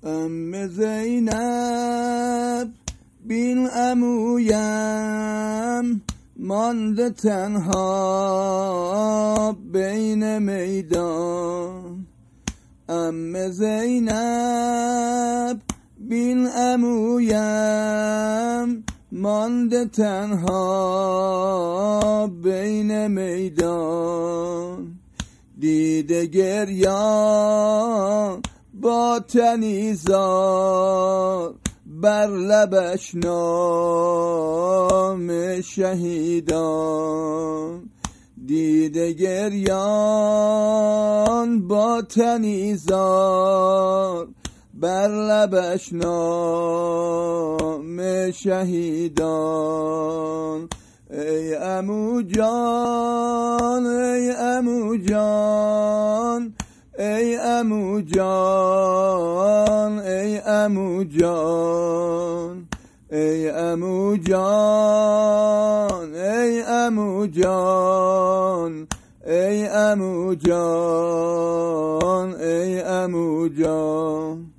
زینب بین عمویم مانده تنها بین میدان. زینب بین عمویم مانده تنها بین میدان. دیده گریان با تنیزار بر لبش نام شهیدان. دیده گریان با تنیزار بر لبش نام شهیدان. ای عمو جان ای عمو جان ای عمو جان ای عمو جان ای عمو جان ای عمو جان ای عمو جان ای عمو جان.